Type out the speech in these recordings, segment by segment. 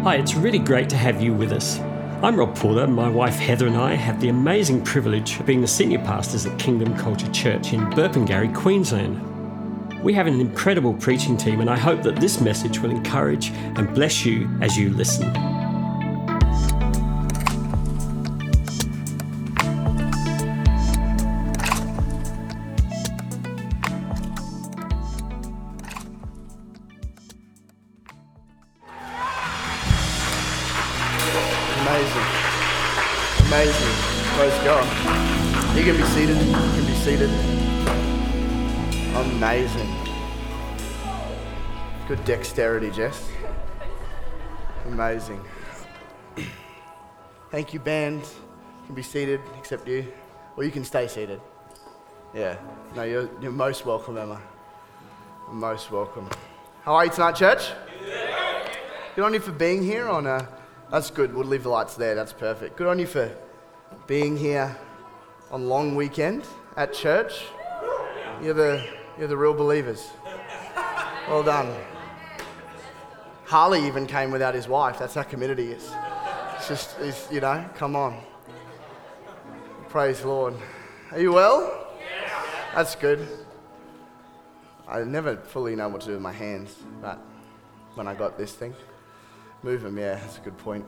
Hi, it's really great to have you with us. I'm Rob Porter. My wife Heather and I have the amazing privilege of being the senior pastors at Kingdom Culture Church in Burpengary, Queensland. We have an incredible preaching team, and I hope that this message will encourage and bless you as you listen. Amazing. Praise God. You can be seated. You can be seated. Amazing. Good dexterity, Jess. Amazing. Thank you, band. You can be seated, except you. Or you can stay seated. Yeah. No, you're most welcome, Emma. Most welcome. How are you tonight, church? Good on you for being here on That's good. We'll leave the lights there. That's perfect. Good on you for being here on long weekend at church. You're the real believers. Well done. Harley even came without his wife. That's how committed he is. Come on. Praise the Lord. Are you well? That's good. I never fully know what to do with my hands, but when I got this thing, move them, yeah, that's a good point.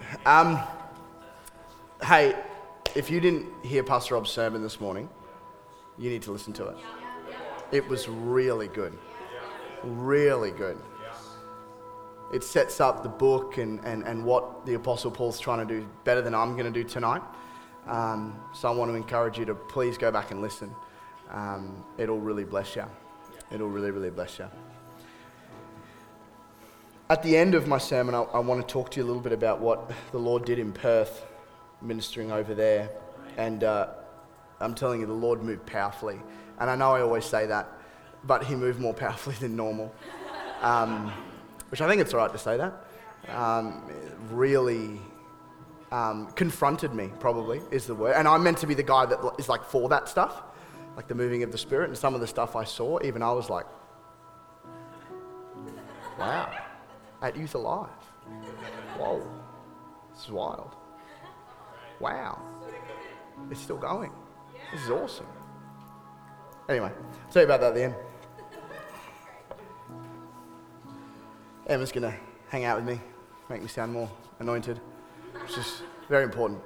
Hey, if you didn't hear Pastor Rob's sermon this morning, you need to listen to it. It was really good. Really good. It sets up the book and what the Apostle Paul's trying to do better than I'm going to do tonight. So I want to encourage you to please go back and listen. It'll really bless you. It'll really, really bless you. At the end of my sermon, I want to talk to you a little bit about what the Lord did in Perth, ministering over there. And I'm telling you, the Lord moved powerfully. And I know I always say that, but he moved more powerfully than normal. Which I think it's all right to say that. Really confronted me, probably, is the word. And I'm meant to be the guy that is like for that stuff, like the moving of the Spirit. And some of the stuff I saw, even I was like, wow. At Youth Alive. Whoa. This is wild. Wow. It's still going. This is awesome. Anyway, I'll tell you about that at the end. Emma's going to hang out with me, make me sound more anointed, which is very important.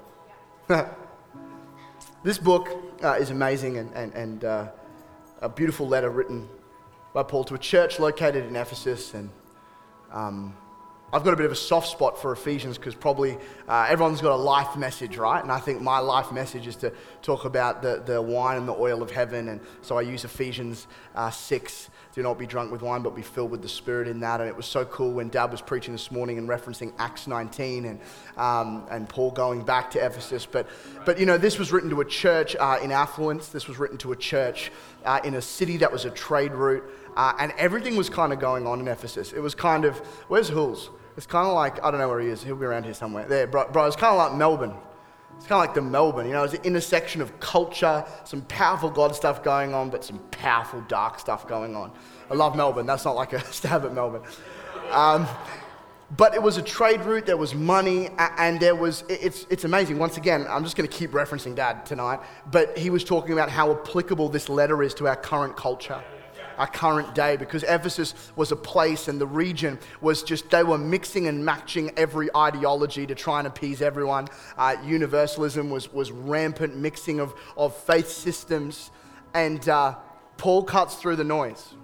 This book is amazing and a beautiful letter written by Paul to a church located in Ephesus. And I've got a bit of a soft spot for Ephesians because probably everyone's got a life message, right? And I think my life message is to talk about the wine and the oil of heaven. And so I use Ephesians 6, do not be drunk with wine, but be filled with the Spirit in that. And it was so cool when Dad was preaching this morning and referencing Acts 19 and Paul going back to Ephesus. But you know, this was written to a church in affluence. This was written to a church in a city that was a trade route. And everything was kind of going on in Ephesus. It was kind of, where's Hools? It's kind of like, I don't know where he is. He'll be around here somewhere. There, bro, it's kind of like Melbourne. It's kind of like the Melbourne. You know, it's an intersection of culture, some powerful God stuff going on, but some powerful dark stuff going on. I love Melbourne. That's not like a stab at Melbourne. But it was a trade route. There was money, and there was, it's amazing. Once again, I'm just going to keep referencing Dad tonight, but he was talking about how applicable this letter is to our current culture. Our current day, because Ephesus was a place and the region was just, they were mixing and matching every ideology to try and appease everyone. Universalism was rampant, mixing of faith systems, and Paul cuts through the noise.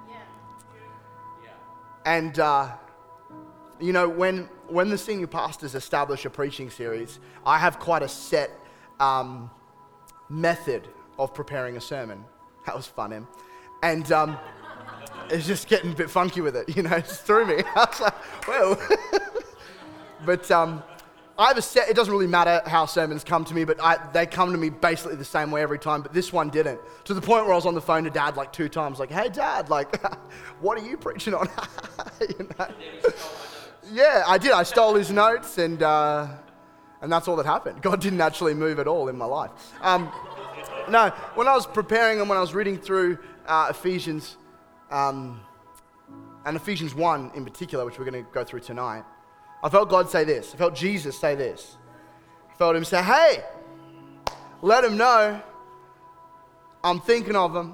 And you know, when the senior pastors establish a preaching series, I have quite a set method of preparing a sermon. That was fun, Em. And it's just getting a bit funky with it, you know, it just threw me. I was like, well. But I have a set, it doesn't really matter how sermons come to me, but they come to me basically the same way every time, but this one didn't. To the point where I was on the phone to Dad like 2 times, like, hey Dad, like, what are you preaching on? You know? Yeah, I did. I stole his notes and that's all that happened. God didn't actually move at all in my life. No, when I was preparing and when I was reading through Ephesians, and Ephesians 1 in particular, which we're going to go through tonight, I felt God say this. I felt Jesus say this. I felt him say, hey, let him know I'm thinking of him.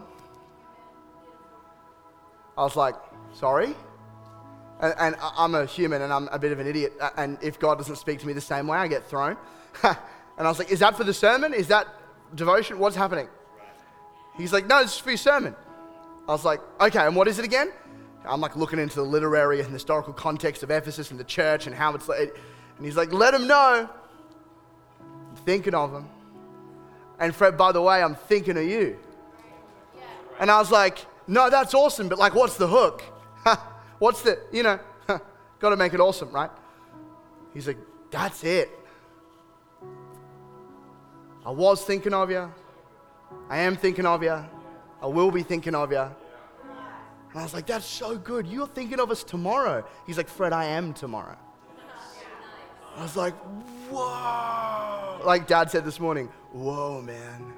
I was like, sorry? And I'm a human and I'm a bit of an idiot. And if God doesn't speak to me the same way, I get thrown. And I was like, is that for the sermon? Is that devotion? What's happening? He's like, no, this is for your sermon. I was like, okay, and what is it again? I'm like looking into the literary and historical context of Ephesus and the church and how it's like, and he's like, let him know I'm thinking of him. And Fred, by the way, I'm thinking of you. And I was like, no, that's awesome, but like, what's the hook? What's the, got to make it awesome, right? He's like, that's it. I was thinking of you. I am thinking of you. I will be thinking of you. And I was like, that's so good. You're thinking of us tomorrow. He's like, Fred, I am tomorrow. I was like, whoa. Like Dad said this morning, whoa, man.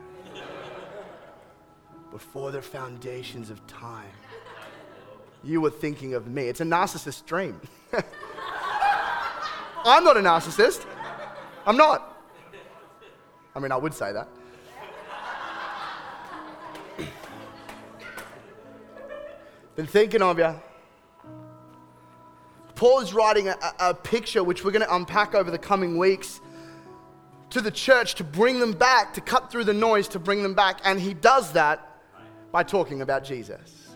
Before the foundations of time, you were thinking of me. It's a narcissist dream. I'm not a narcissist. I'm not. I mean, I would say that. Been thinking of you. Paul is writing a picture which we're going to unpack over the coming weeks to the church to bring them back, to cut through the noise, to bring them back. And he does that by talking about Jesus.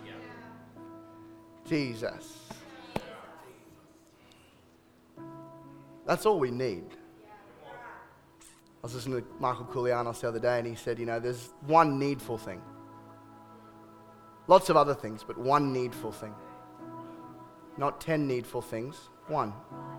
Jesus. That's all we need. I was listening to Michael Koulianos the other day and he said, there's one needful thing. Lots of other things, but one needful thing. Not 10 needful things, one.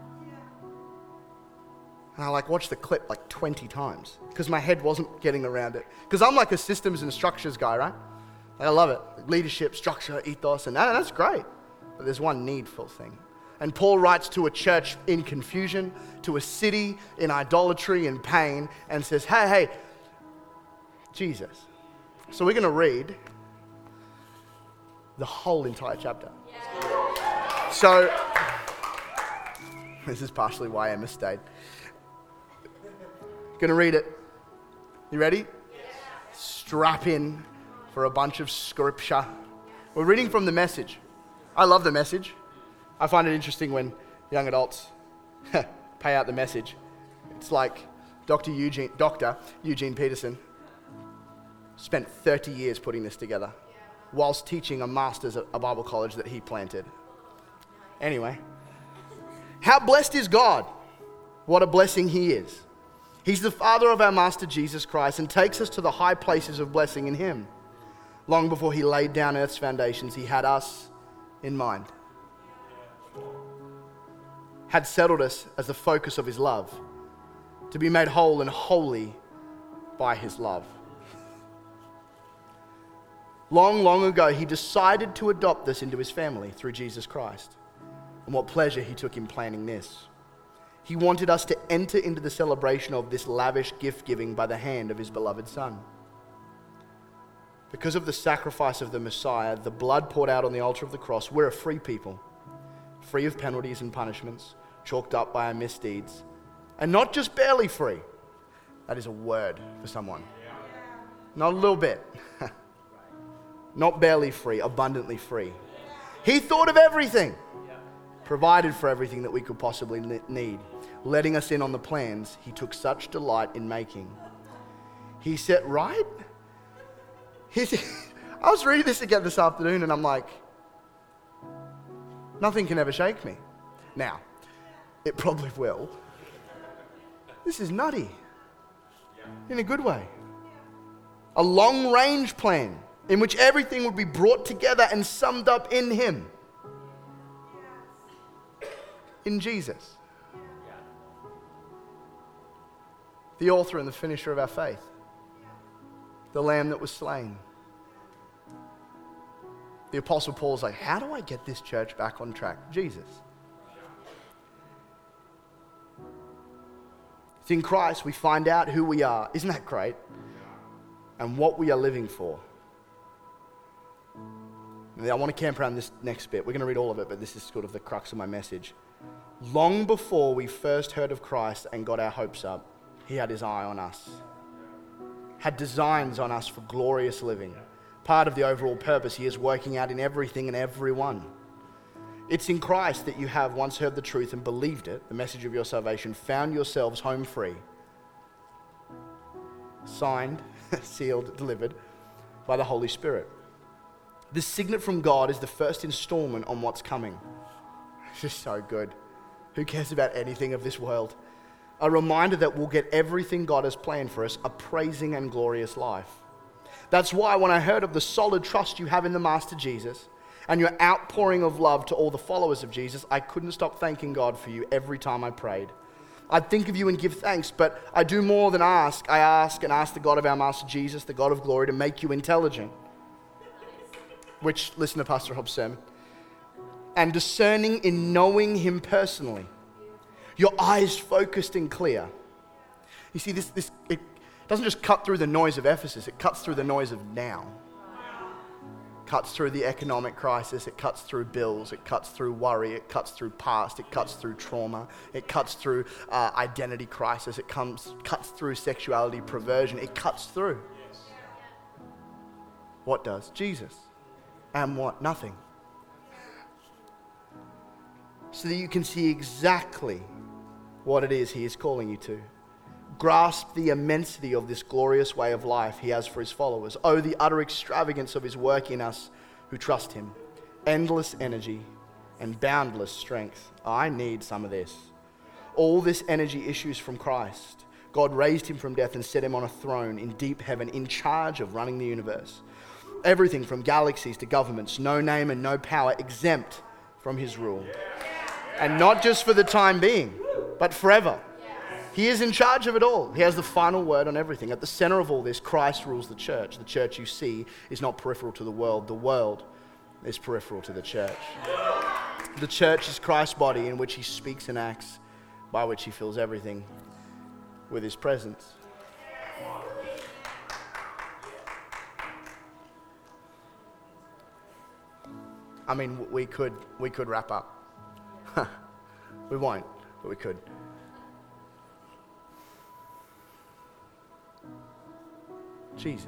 And I watched the clip 20 times because my head wasn't getting around it. Because I'm like a systems and structures guy, right? I love it. Leadership, structure, ethos, and that's great. But there's one needful thing. And Paul writes to a church in confusion, to a city in idolatry and pain, and says, hey, Jesus. So we're going to read the whole entire chapter. Yeah. So, this is partially why Emma stayed. Going to read it. You ready? Yeah. Strap in for a bunch of scripture. We're reading from the Message. I love the Message. I find it interesting when young adults pay out the Message. It's like Dr. Eugene Peterson spent 30 years putting this together whilst teaching a master's at a Bible college that he planted. Anyway, how blessed is God? What a blessing he is. He's the Father of our Master Jesus Christ and takes us to the high places of blessing in him. Long before he laid down earth's foundations, he had us in mind. Had settled us as the focus of his love, to be made whole and holy by his love. Long, long ago, he decided to adopt us into his family through Jesus Christ. And what pleasure he took in planning this. He wanted us to enter into the celebration of this lavish gift-giving by the hand of his beloved Son. Because of the sacrifice of the Messiah, the blood poured out on the altar of the cross, we're a free people, free of penalties and punishments, chalked up by our misdeeds, and not just barely free. That is a word for someone. Not a little bit. Not barely free, abundantly free. He thought of everything, provided for everything that we could possibly need, letting us in on the plans he took such delight in making. He said, right? I was reading this again this afternoon and I'm like, nothing can ever shake me. Now, it probably will. This is nutty. In a good way. A long-range plan in which everything would be brought together and summed up in him. In Jesus. The author and the finisher of our faith. The Lamb that was slain. The Apostle Paul's like, how do I get this church back on track? Jesus. It's in Christ we find out who we are. Isn't that great? And what we are living for. I want to camp around this next bit. We're going to read all of it, but this is sort of the crux of my message. Long before we first heard of Christ and got our hopes up, he had his eye on us. Had designs on us for glorious living. Part of the overall purpose he is working out in everything and everyone. It's in Christ that you have once heard the truth and believed it, the message of your salvation, found yourselves home free. Signed, sealed, delivered by the Holy Spirit. This signet from God is the first installment on what's coming. It's just so good. Who cares about anything of this world? A reminder that we'll get everything God has planned for us, a praising and glorious life. That's why when I heard of the solid trust you have in the Master Jesus and your outpouring of love to all the followers of Jesus, I couldn't stop thanking God for you every time I prayed. I'd think of you and give thanks, but I do more than ask. I ask the God of our Master Jesus, the God of glory, to make you intelligent. Which, listen to Pastor Rob's sermon. And discerning in knowing him personally. Your eyes focused and clear. You see, it doesn't just cut through the noise of Ephesus, it cuts through the noise of now. Cuts through the economic crisis, it cuts through bills, it cuts through worry, it cuts through past, it cuts through trauma, it cuts through identity crisis, it cuts through sexuality, perversion, it cuts through. What does? Jesus. And what? Nothing. So that you can see exactly what it is he is calling you to. Grasp the immensity of this glorious way of life he has for his followers. Oh, the utter extravagance of his work in us who trust him. Endless energy and boundless strength. I need some of this. All this energy issues from Christ. God raised him from death and set him on a throne in deep heaven, in charge of running the universe. Everything from galaxies to governments, no name and no power exempt from his rule. And not just for the time being, but forever. He is in charge of it all. He has the final word on everything. At the center of all this, Christ rules the church. The church you see is not peripheral to the world. The world is peripheral to the church. The church is Christ's body in which he speaks and acts, by which he fills everything with his presence. I mean, we could wrap up. We won't, but we could. Jesus.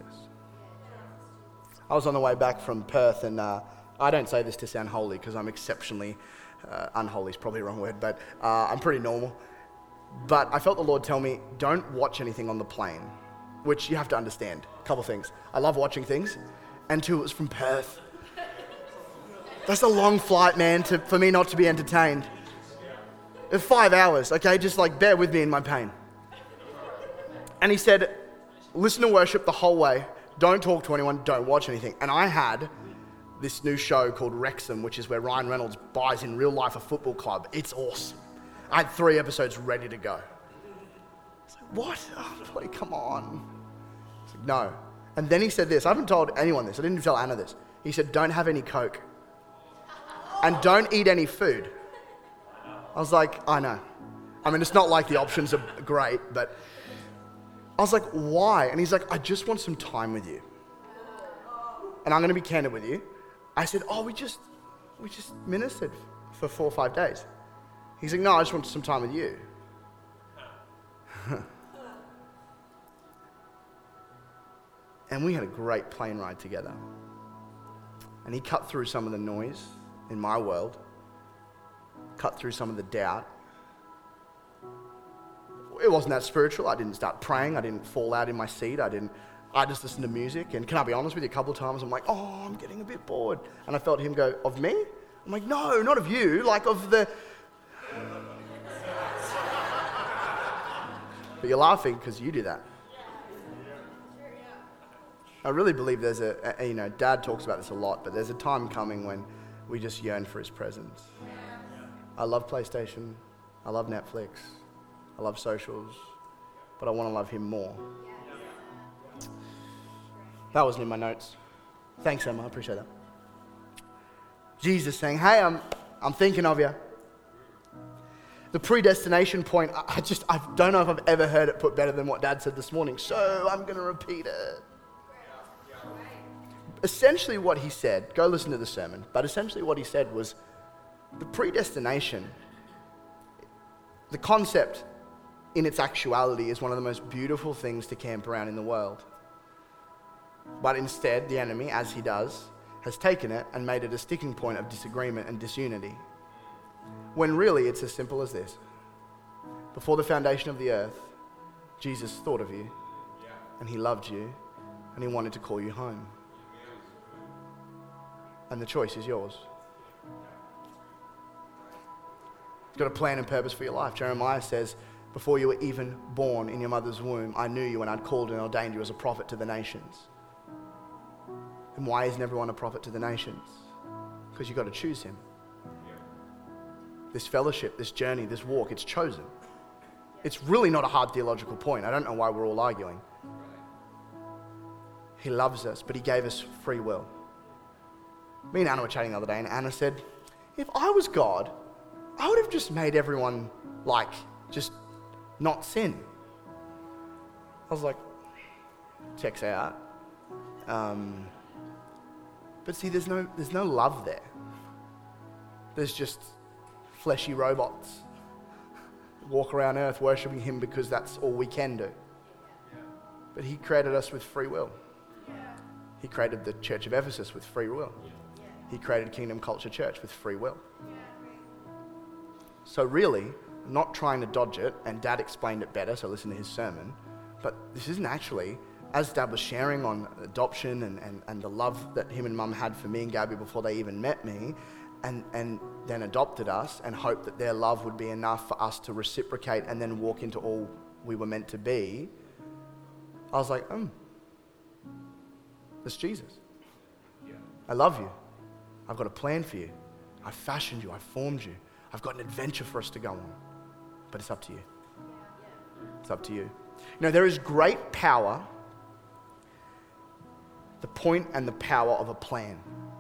I was on the way back from Perth, and I don't say this to sound holy because I'm exceptionally unholy is probably the wrong word, but I'm pretty normal. But I felt the Lord tell me, don't watch anything on the plane, which you have to understand. A couple things. I love watching things, and two, it was from Perth. That's a long flight, man, for me not to be entertained. 5 hours, okay? Just like bear with me in my pain. And he said, listen to worship the whole way. Don't talk to anyone. Don't watch anything. And I had this new show called Wrexham, which is where Ryan Reynolds buys in real life a football club. It's awesome. I had 3 episodes ready to go. I was like, what? Oh, boy, come on. I was like, no. And then he said this. I haven't told anyone this. I didn't even tell Anna this. He said, don't have any Coke. And don't eat any food. I was like, I know. I mean, it's not like the options are great, but I was like, why? And he's like, I just want some time with you. And I'm going to be candid with you. I said, we just ministered for 4 or 5 days. He's like, no, I just want some time with you. And we had a great plane ride together. And he cut through some of the noise in my world, cut through some of the doubt. It wasn't that spiritual. I didn't start praying. I didn't fall out in my seat. I just listened to music. And can I be honest with you, a couple of times I'm like, I'm getting a bit bored. And I felt him go, of me? I'm like, no, not of you, like of the... But you're laughing because you do that. I really believe there's Dad talks about this a lot, but there's a time coming when we just yearn for his presence. I love PlayStation. I love Netflix. I love socials. But I want to love him more. That wasn't in my notes. Thanks, Emma. I appreciate that. Jesus saying, hey, I'm thinking of you. The predestination point, I don't know if I've ever heard it put better than what Dad said this morning. So I'm going to repeat it. essentially what he said, go listen to the sermon, but essentially what he said was the predestination, the concept in its actuality is one of the most beautiful things to camp around in the world. But instead, the enemy, as he does, has taken it and made it a sticking point of disagreement and disunity. When really it's as simple as this. Before the foundation of the earth, Jesus thought of you, and he loved you, and he wanted to call you home. And the choice is yours. He's got a plan and purpose for your life. Jeremiah says, before you were even born in your mother's womb, I knew you and I'd called and ordained you as a prophet to the nations. And why isn't everyone a prophet to the nations? Because you've got to choose him. This fellowship, this journey, this walk, it's chosen. It's really not a hard theological point. I don't know why we're all arguing. He loves us, but he gave us free will. Me and Anna were chatting the other day, and Anna said, if I was God, I would have just made everyone, just not sin. I was like, checks out. But see, there's no love there. There's just fleshy robots walk around earth worshipping him because that's all we can do. But he created us with free will. He created the Church of Ephesus with free will. He created Kingdom Culture Church with free will. So really, not trying to dodge it, and Dad explained it better, so listen to his sermon, but this isn't actually, as Dad was sharing on adoption and the love that him and Mum had for me and Gabby before they even met me, and then adopted us and hoped that their love would be enough for us to reciprocate and then walk into all we were meant to be, I was like, that's Jesus. I love you. I've got a plan for you. I've fashioned you. I've formed you. I've got an adventure for us to go on. But it's up to you. It's up to you. There is great power, the point and the power of a plan.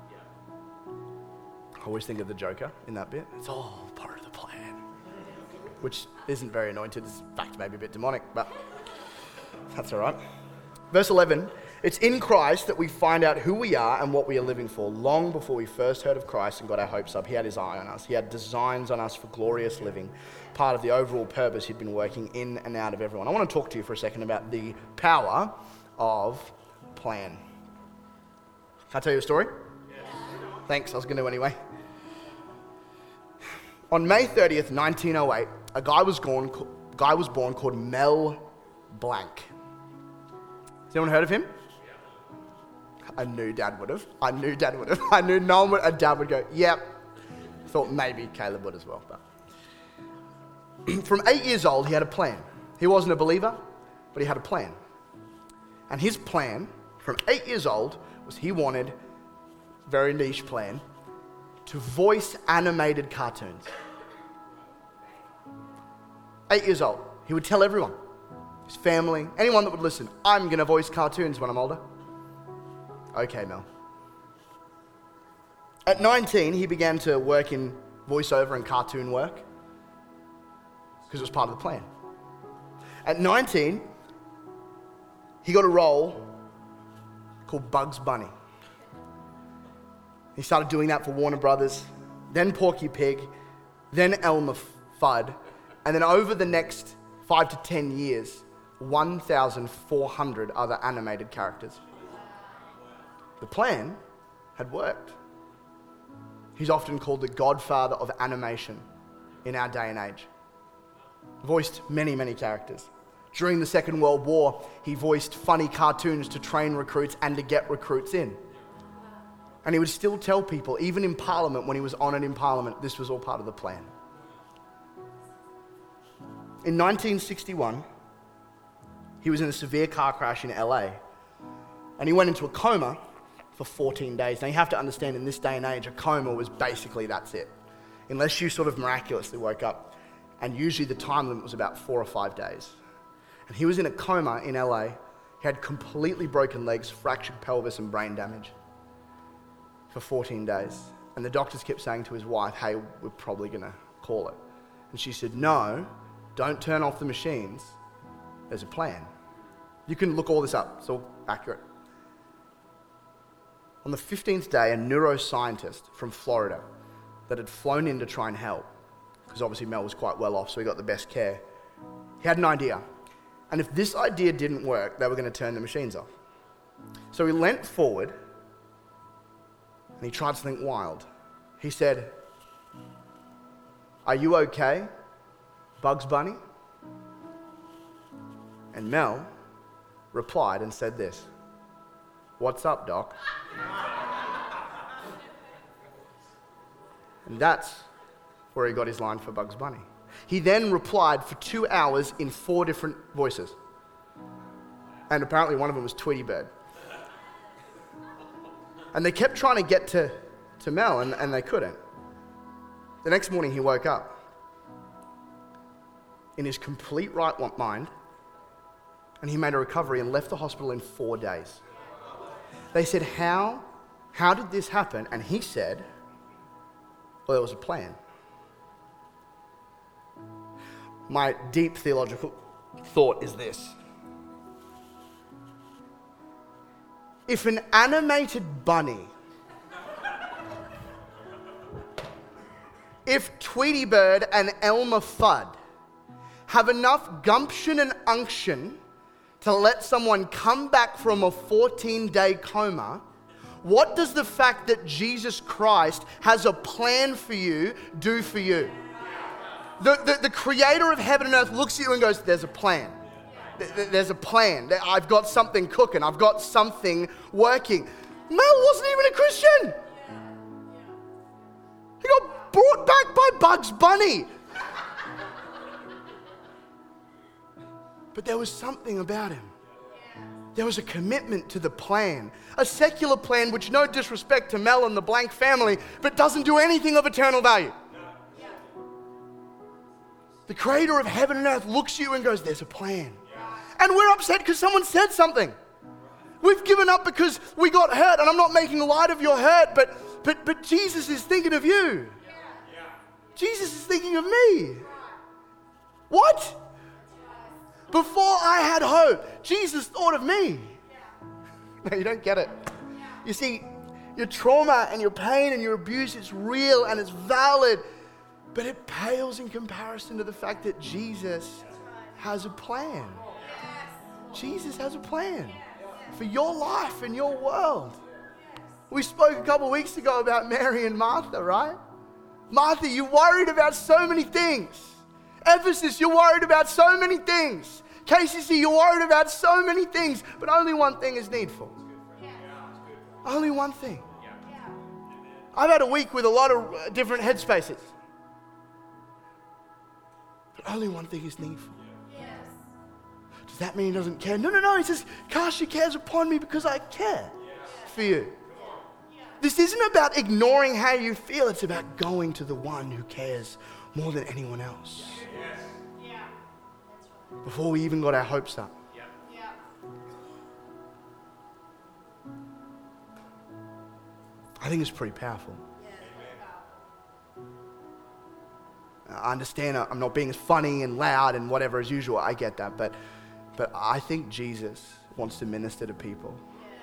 I always think of the Joker in that bit. It's all part of the plan. Which isn't very anointed. It's in fact maybe a bit demonic, but that's all right. Verse 11, it's in Christ that we find out who we are and what we are living for. Long before we first heard of Christ and got our hopes up, he had his eye on us. He had designs on us for glorious living, part of the overall purpose he'd been working in and out of everyone. I want to talk to you for a second about the power of plan. Can I tell you a story? Yes. Thanks, I was going to anyway. On May 30th, 1908, a guy was born called Mel Blanc. Has anyone heard of him? I knew Dad would have. I knew no one would. Dad would go, yep. Thought maybe Caleb would as well. But from 8 years old, he had a plan. He wasn't a believer, but he had a plan. And his plan, from 8 years old, was he wanted, very niche plan, to voice animated cartoons. 8 years old. He would tell everyone, his family, anyone that would listen, I'm going to voice cartoons when I'm older. Okay, Mel. At 19, he began to work in voiceover and cartoon work because it was part of the plan. At 19, he got a role called Bugs Bunny. He started doing that for Warner Brothers, then Porky Pig, then Elmer Fudd, and then over the next 5 to 10 years, 1,400 other animated characters. The plan had worked. He's often called the godfather of animation in our day and age. Voiced many, many characters. During the Second World War, he voiced funny cartoons to train recruits and to get recruits in. And he would still tell people, even in Parliament, when he was honoured in Parliament, this was all part of the plan. In 1961, he was in a severe car crash in LA, and he went into a coma for 14 days. Now you have to understand, in this day and age, a coma was basically that's it. Unless you sort of miraculously woke up, and usually the time limit was about 4 or 5 days. And he was in a coma in LA. He had completely broken legs, fractured pelvis, and brain damage for 14 days. And the doctors kept saying to his wife, hey, we're probably going to call it. And she said, no, don't turn off the machines. There's a plan. You can look all this up. It's all accurate. On the 15th day, a neuroscientist from Florida that had flown in to try and help, because obviously Mel was quite well off, so he got the best care. He had an idea. And if this idea didn't work, they were going to turn the machines off. So he leant forward and he tried something wild. He said, "Are you okay, Bugs Bunny?" And Mel replied and said this, "What's up, Doc?" And that's where he got his line for Bugs Bunny. He then replied for 2 hours in 4 different voices. And apparently one of them was Tweety Bird. And they kept trying to get to Mel, and they couldn't. The next morning he woke up in his complete right mind, and he made a recovery and left the hospital in 4 days. They said, how did this happen? And he said, well, there was a plan. My deep theological thought is this. If an animated bunny, if Tweety Bird and Elmer Fudd have enough gumption and unction to let someone come back from a 14-day coma, what does the fact that Jesus Christ has a plan for you do for you? The creator of heaven and earth looks at you and goes, there's a plan. There's a plan. I've got something cooking. I've got something working. Mel wasn't even a Christian. He got brought back by Bugs Bunny. But there was something about him. There was a commitment to the plan. A secular plan, which, no disrespect to Mel and the Blank family, but doesn't do anything of eternal value. The creator of heaven and earth looks at you and goes, there's a plan. And we're upset because someone said something. We've given up because we got hurt, and I'm not making light of your hurt, but Jesus is thinking of you. Jesus is thinking of me. What? Before I had hope, Jesus thought of me. No, you don't get it. You see, your trauma and your pain and your abuse is real and it's valid, but it pales in comparison to the fact that Jesus has a plan. Jesus has a plan for your life and your world. We spoke a couple of weeks ago about Mary and Martha, right? Martha, you're worried about so many things. Ephesus, you're worried about so many things. KCC, you're worried about so many things, but only one thing is needful. Only one thing. I've had a week with a lot of different headspaces. But only one thing is needful. Does that mean he doesn't care? No. He says, cast your cares upon me because I care for you. This isn't about ignoring how you feel. It's about going to the one who cares more than anyone else. Before we even got our hopes up. I think it's pretty powerful. I understand I'm not being as funny and loud and whatever as usual. I get that. But I think Jesus wants to minister to people.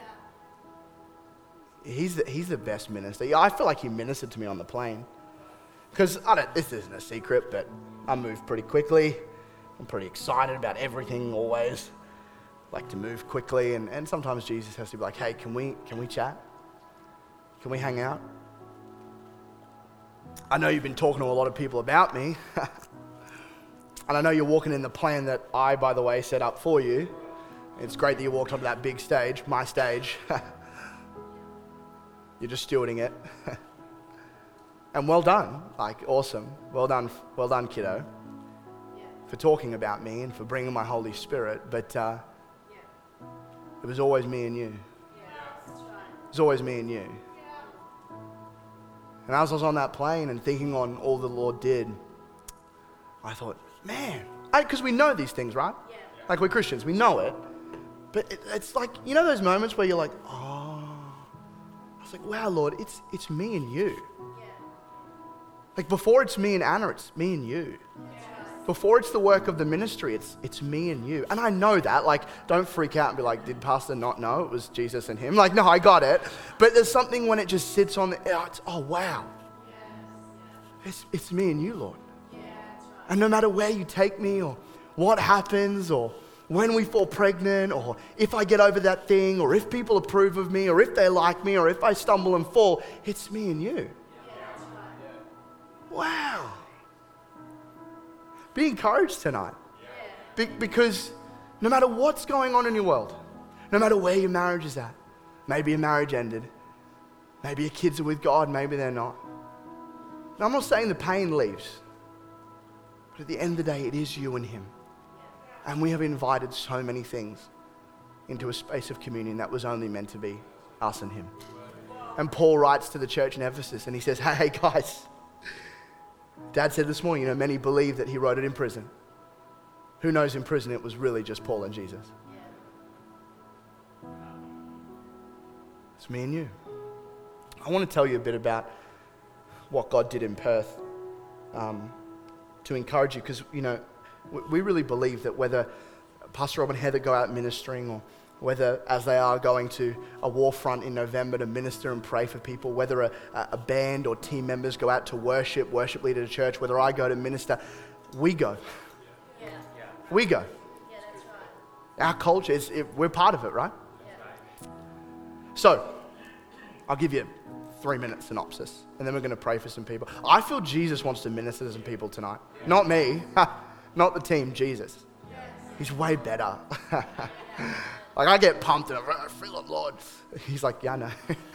He's the best minister. I feel like he ministered to me on the plane. Because this isn't a secret, but I move pretty quickly. I'm pretty excited about everything always. Like to move quickly, and sometimes Jesus has to be like, hey, can we chat? Can we hang out? I know you've been talking to a lot of people about me. And I know you're walking in the plan that I, by the way, set up for you. It's great that you walked onto that big stage, my stage. You're just stewarding it. And well done, awesome. Well done, kiddo, for talking about me and for bringing my Holy Spirit. But it was always me and you. It was always me and you. And as I was on that plane and thinking on all the Lord did, I thought, man, because we know these things, right? Yeah. Like we're Christians, we know it. But it's like, you know those moments where you're like, oh. I was like, wow, Lord, it's me and you. Yeah. Like before it's me and Anna, it's me and you. Yes. Before it's the work of the ministry, it's me and you. And I know that. Like, don't freak out and be like, did Pastor not know it was Jesus and him? Like, no, I got it. But there's something when it just sits on oh wow. It's me and you, Lord. And no matter where you take me or what happens or when we fall pregnant or if I get over that thing or if people approve of me or if they like me or if I stumble and fall, it's me and you. Wow. Be encouraged tonight. Because no matter what's going on in your world, no matter where your marriage is at, maybe your marriage ended, maybe your kids are with God, maybe they're not. Now, I'm not saying the pain leaves, but at the end of the day, it is you and him. And we have invited so many things into a space of communion that was only meant to be us and him. And Paul writes to the church in Ephesus and he says, hey guys, Dad said this morning, many believe that he wrote it in prison. Who knows in prison it was really just Paul and Jesus. It's me and you. I want to tell you a bit about what God did in Perth to encourage you because, we really believe that whether Pastor Rob and Heather go out ministering or whether as they are going to a war front in November to minister and pray for people, whether a band or team members go out to worship leader to church, whether I go to minister, we go. Yeah. We go. Yeah, that's right. Our culture, we're part of it, right? Yeah. So, I'll give you a 3-minute synopsis and then we're going to pray for some people. I feel Jesus wants to minister to some people tonight. Yeah. Not me. Not the team, Jesus. Yes. He's way better. Like I get pumped and I feel it, Lord. He's like, yeah, I know.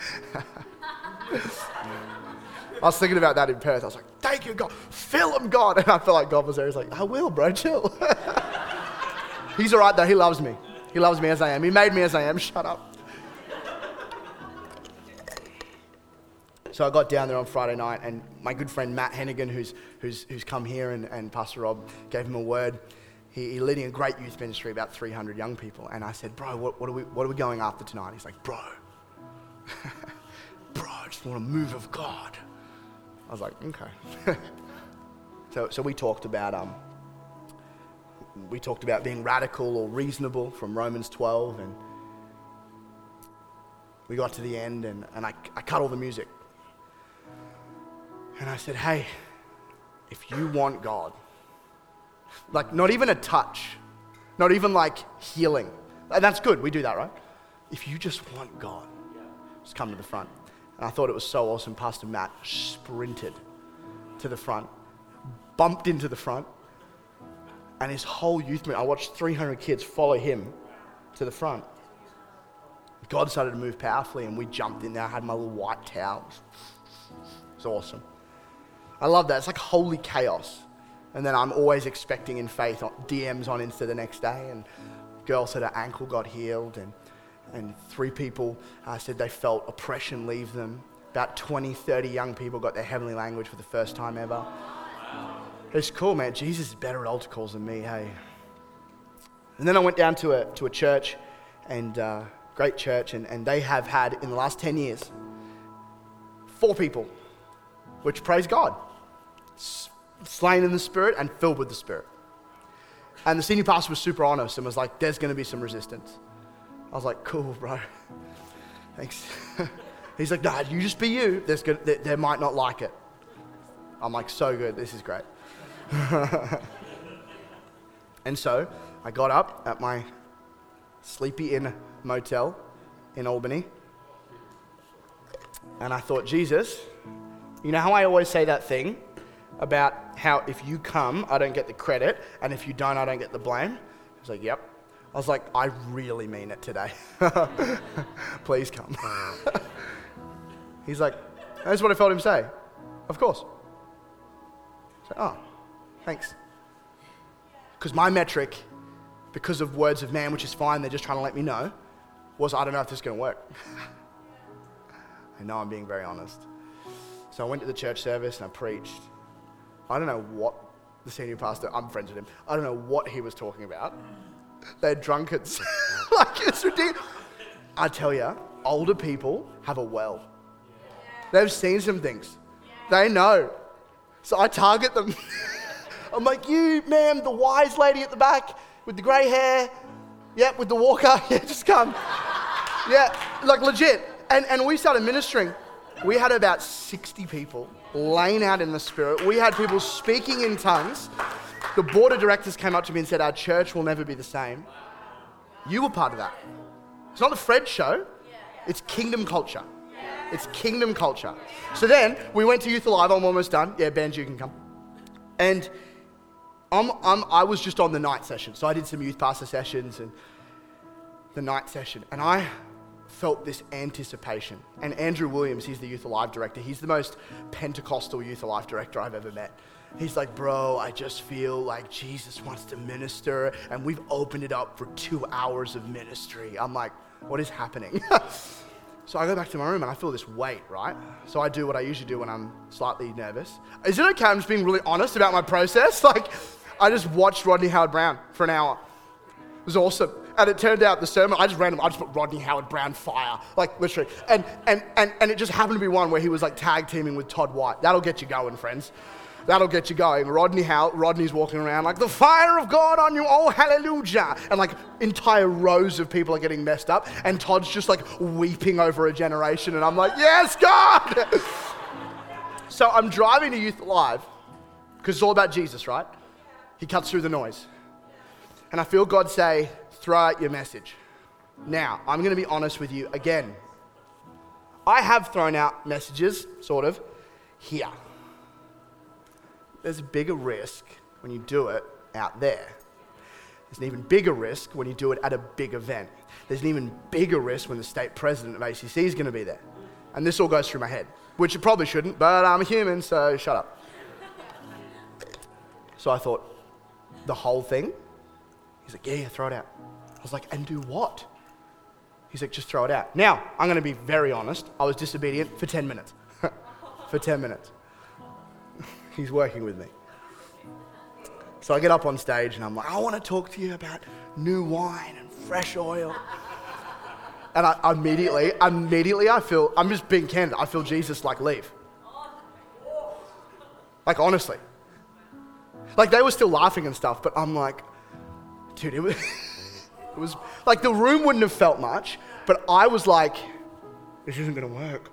I was thinking about that in Perth. I was like, thank you, God. Fill him, God. And I felt like God was there. He's like, I will, bro, chill. He's all right, though. He loves me. He loves me as I am. He made me as I am. Shut up. So I got down there on Friday night, and my good friend Matt Hennigan, who's come here, and Pastor Rob gave him a word. He's leading a great youth ministry, about 300 young people. And I said, bro, what are we going after tonight? He's like, bro, I just want a move of God. I was like, okay. So we talked about being radical or reasonable from Romans 12, and we got to the end, and I cut all the music. And I said, hey, if you want God, like not even a touch, not even like healing, and that's good, we do that, right? If you just want God, just come to the front. And I thought it was so awesome. Pastor Matt sprinted to the front, bumped into the front, and his whole youth movement, I watched 300 kids follow him to the front. God started to move powerfully, and we jumped in there. I had my little white towels. It's awesome. I love that. It's like holy chaos. And then I'm always expecting in faith DMs on Insta the next day, and girl said her ankle got healed, and 3 people said they felt oppression leave them. About 20, 30 young people got their heavenly language for the first time ever. Wow. It's cool, man. Jesus is better at altar calls than me, hey. And then I went down to a church, and great church, and they have had, in the last 10 years, 4 people, which praise God, slain in the Spirit and filled with the Spirit. And the senior pastor was super honest and was like, there's going to be some resistance. I was like, cool, bro. Thanks. He's like, nah, you just be you. They might not like it. I'm like, so good. This is great. And so I got up at my Sleepy Inn motel in Albany. And I thought, Jesus, you know how I always say that thing about how if you come, I don't get the credit, and if you don't, I don't get the blame? He's like, yep. I was like, I really mean it today. Please come. He's like, that's what I felt him say. Of course. I said, oh, thanks. Because my metric, because of words of man, which is fine, they're just trying to let me know, was I don't know if this is going to work. I know I'm being very honest. So I went to the church service and I preached. I don't know what the senior pastor, I'm friends with him, I don't know what he was talking about. They're drunkards. Like, it's ridiculous. I tell you, older people have a well. They've seen some things. They know. So I target them. I'm like, you, ma'am, the wise lady at the back with the grey hair. Yep, with the walker. Yeah, just come. Yeah, like legit. And we started ministering. We had about 60 people laying out in the Spirit. We had people speaking in tongues. The board of directors came up to me and said, our church will never be the same. You were part of that. It's not the Fred show. It's kingdom culture. It's kingdom culture. So then we went to Youth Alive. I'm almost done. Yeah, Benj, you can come. And I was just on the night session. So I did some youth pastor sessions and the night session. And I felt this anticipation. And Andrew Williams, he's the Youth Alive director. He's the most Pentecostal Youth Alive director I've ever met. He's like, bro, I just feel like Jesus wants to minister. And we've opened it up for 2 hours of ministry. I'm like, what is happening? So I go back to my room and I feel this weight, right? So I do what I usually do when I'm slightly nervous. Is it okay? I'm just being really honest about my process. Like, I just watched Rodney Howard-Browne for an hour. It was awesome. And it turned out the sermon, I just put Rodney Howard-Browne fire, like literally. And it just happened to be one where he was like tag teaming with Todd White. That'll get you going, friends. That'll get you going. Rodney's walking around like, the fire of God on you, oh hallelujah. And like entire rows of people are getting messed up. And Todd's just like weeping over a generation. And I'm like, yes, God. So I'm driving to Youth Alive because it's all about Jesus, right? He cuts through the noise. And I feel God say, throw out your message. Now, I'm going to be honest with you again. I have thrown out messages, sort of, here. There's a bigger risk when you do it out there. There's an even bigger risk when you do it at a big event. There's an even bigger risk when the state president of ACC is going to be there. And this all goes through my head, which it probably shouldn't, but I'm a human, so shut up. So I thought, the whole thing? He's like, yeah, throw it out. I was like, and do what? He's like, just throw it out. Now, I'm going to be very honest. I was disobedient for 10 minutes. For 10 minutes. He's working with me. So I get up on stage and I'm like, I want to talk to you about new wine and fresh oil. And I immediately I feel, I'm just being candid, I feel Jesus like leave. Like honestly. Like they were still laughing and stuff, but I'm like, dude, it was like the room wouldn't have felt much, but I was like, this isn't going to work.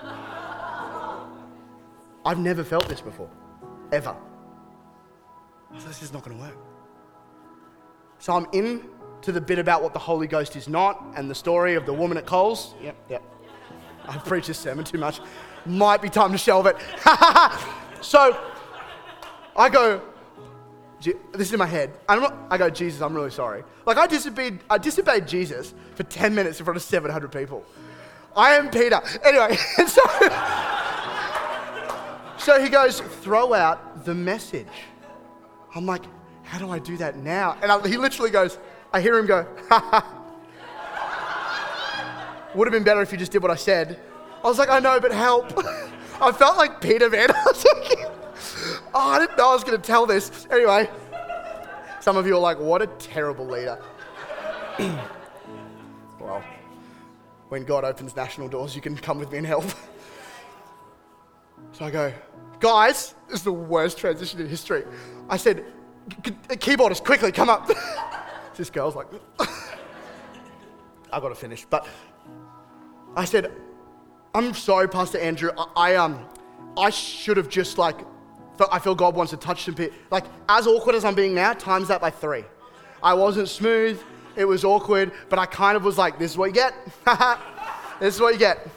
I've never felt this before, ever. So this is not going to work. So I'm into the bit about what the Holy Ghost is not and the story of the woman at Coles. Yep. I've preached this sermon too much. Might be time to shelve it. So I go, this is in my head. I go, Jesus, I'm really sorry. Like I disobeyed Jesus for 10 minutes in front of 700 people. I am Peter. Anyway, and so he goes, throw out the message. I'm like, how do I do that now? And he literally goes, I hear him go, would have been better if you just did what I said. I was like, I know, but help. I felt like Peter, man. I was like, I didn't know I was going to tell this. Anyway, some of you are like, what a terrible leader. Well, when God opens national doors, you can come with me and help. So I go, guys, this is the worst transition in history. I said, keyboardist, quickly, come up. This girl's like, I got to finish. But I said, I'm sorry, Pastor Andrew. I should have just I feel God wants to touch some people. Like, as awkward as I'm being now, times that by 3. I wasn't smooth. It was awkward. But I kind of was like, this is what you get. This is what you get.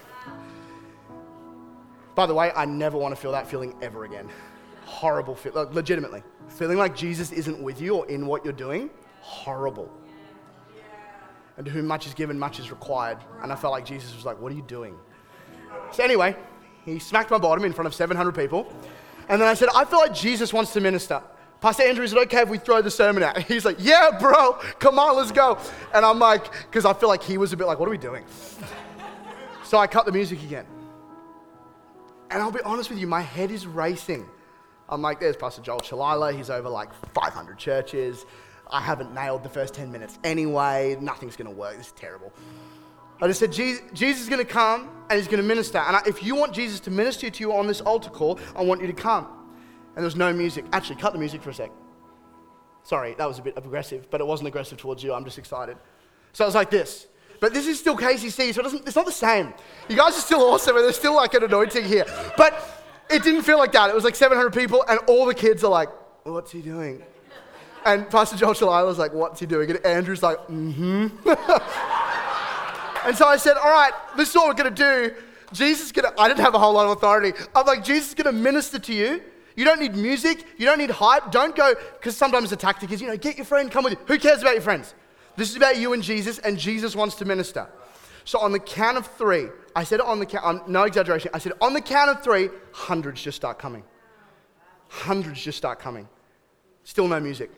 By the way, I never want to feel that feeling ever again. Horrible feeling, legitimately. Feeling like Jesus isn't with you or in what you're doing, horrible. And to whom much is given, much is required. And I felt like Jesus was like, what are you doing? So anyway, he smacked my bottom in front of 700 people. And then I said, I feel like Jesus wants to minister. Pastor Andrew, is it okay if we throw the sermon out? He's like, yeah, bro, come on, let's go. And I'm like, because I feel like he was a bit like, what are we doing? So I cut the music again. And I'll be honest with you, my head is racing. I'm like, there's Pastor Joel Shalala. He's over like 500 churches. I haven't nailed the first 10 minutes anyway. Nothing's going to work. This is terrible. I just said, Jesus is going to come and he's going to minister. And if you want Jesus to minister to you on this altar call, I want you to come. there was no music. Actually, cut the music for a sec. Sorry, that was a bit aggressive, but it wasn't aggressive towards you. I'm just excited. So it was like this. But this is still KCC, so it's not the same. You guys are still awesome, and there's still like an anointing here. But it didn't feel like that. It was like 700 people, and all the kids are like, what's he doing? And Pastor Joel Shalila's like, what's he doing? And Andrew's like, And so I said, all right, this is what we're going to do. I didn't have a whole lot of authority. I'm like, Jesus is going to minister to you. You don't need music. You don't need hype. Don't go, because sometimes the tactic is, get your friend, come with you. Who cares about your friends? This is about you and Jesus wants to minister. So on the count of 3, I said it on the count, no exaggeration, I said on the count of 3, hundreds just start coming. Hundreds just start coming. Still no music.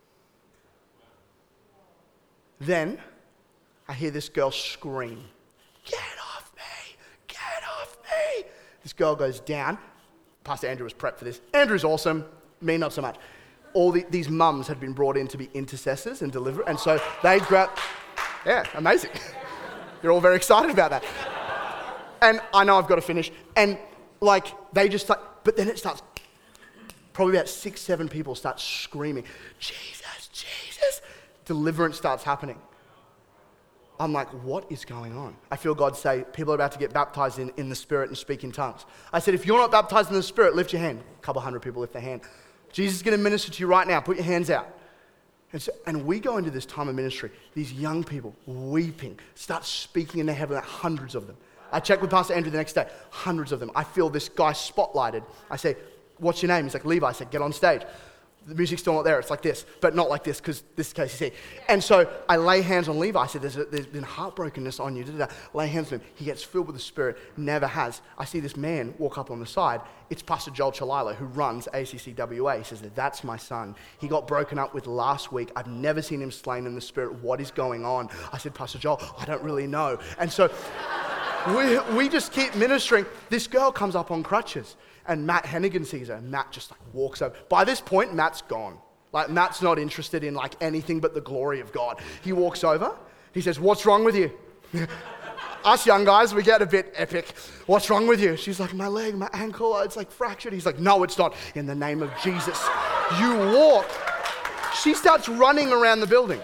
Then I hear this girl scream, get off me, get off me. This girl goes down. Pastor Andrew was prepped for this. Andrew's awesome, me not so much. All these mums had been brought in to be intercessors and deliver, and so they grabbed, amazing. You're all very excited about that. And I know I've got to finish, and they just but then it starts, probably about 6, 7 people start screaming, Jesus, Jesus. Deliverance starts happening. I'm like, what is going on? I feel God say, people are about to get baptized in the Spirit and speak in tongues. I said, if you're not baptized in the Spirit, lift your hand. A couple hundred people lift their hand. Jesus is going to minister to you right now. Put your hands out. And we go into this time of ministry, these young people weeping, start speaking in the heaven, hundreds of them. I checked with Pastor Andrew the next day, hundreds of them. I feel this guy spotlighted. I say, what's your name? He's like, Levi. I said, get on stage. The music's still not there. It's like this, but not like this because this is KCC. And so I lay hands on Levi. I said, there's been heartbrokenness on you. Lay hands on him. He gets filled with the Spirit, never has. I see this man walk up on the side. It's Pastor Joel Shalila who runs ACCWA. He says, that's my son. He got broken up with last week. I've never seen him slain in the Spirit. What is going on? I said, Pastor Joel, I don't really know. And so we just keep ministering. This girl comes up on crutches. And Matt Hennigan sees her, and Matt just walks over. By this point, Matt's gone. Matt's not interested in anything but the glory of God. He walks over, he says, what's wrong with you? Us young guys, we get a bit epic. What's wrong with you? She's like, my leg, my ankle, it's fractured. He's like, no, it's not. In the name of Jesus, you walk. She starts running around the building.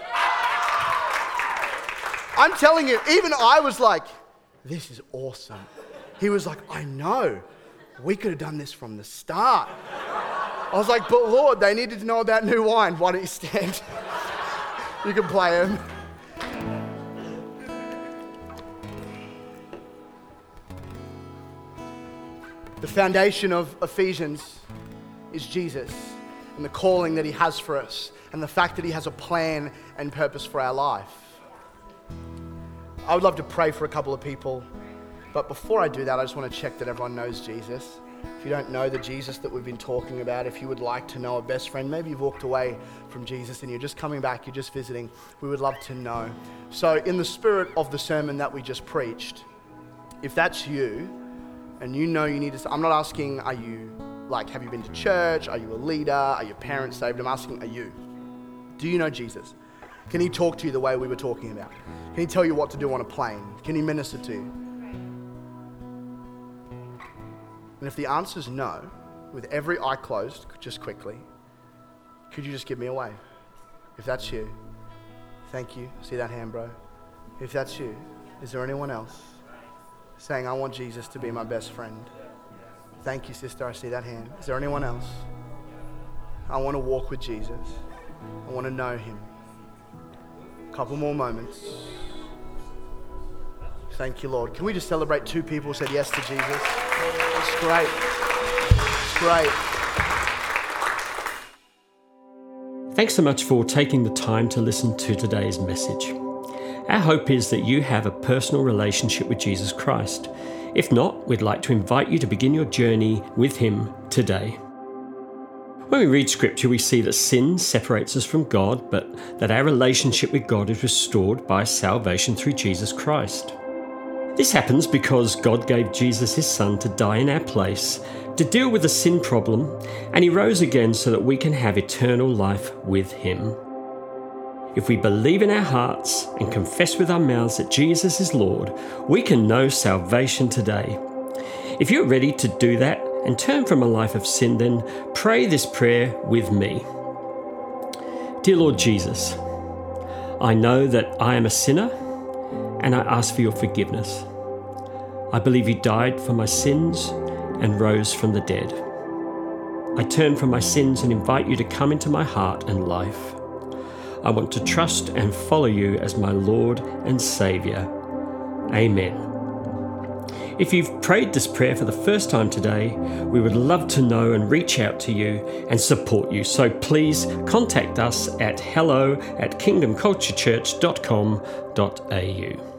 I'm telling you, even I was like, this is awesome. He was like, I know. We could have done this from the start. I was like, but Lord, they needed to know about new wine. Why don't you stand? You can play him. The foundation of Ephesians is Jesus and the calling that he has for us and the fact that he has a plan and purpose for our life. I would love to pray for a couple of people. But before I do that, I just want to check that everyone knows Jesus. If you don't know the Jesus that we've been talking about, if you would like to know a best friend, maybe you've walked away from Jesus and you're just coming back, you're just visiting, we would love to know. So in the spirit of the sermon that we just preached, if that's you, and you know you need to, I'm not asking, are you, have you been to church? Are you a leader? Are your parents saved? I'm asking, are you? Do you know Jesus? Can he talk to you the way we were talking about? Can he tell you what to do on a plane? Can he minister to you? And if the answer is no, with every eye closed, just quickly, could you just give me a wave? If that's you, thank you. See that hand, bro? If that's you, is there anyone else saying, I want Jesus to be my best friend? Thank you, sister. I see that hand. Is there anyone else? I want to walk with Jesus. I want to know him. A couple more moments. Thank you, Lord. Can we just celebrate 2 people who said yes to Jesus? It's great. It's great. Thanks so much for taking the time to listen to today's message. Our hope is that you have a personal relationship with Jesus Christ. If not, we'd like to invite you to begin your journey with him today. When we read Scripture, we see that sin separates us from God, but that our relationship with God is restored by salvation through Jesus Christ. This happens because God gave Jesus his Son to die in our place, to deal with the sin problem, and he rose again so that we can have eternal life with him. If we believe in our hearts and confess with our mouths that Jesus is Lord, we can know salvation today. If you're ready to do that, and turn from a life of sin, then pray this prayer with me. Dear Lord Jesus, I know that I am a sinner and I ask for your forgiveness. I believe you died for my sins and rose from the dead. I turn from my sins and invite you to come into my heart and life. I want to trust and follow you as my Lord and Saviour. Amen. If you've prayed this prayer for the first time today, we would love to know and reach out to you and support you. So please contact us at hello@kingdomculturechurch.com.au.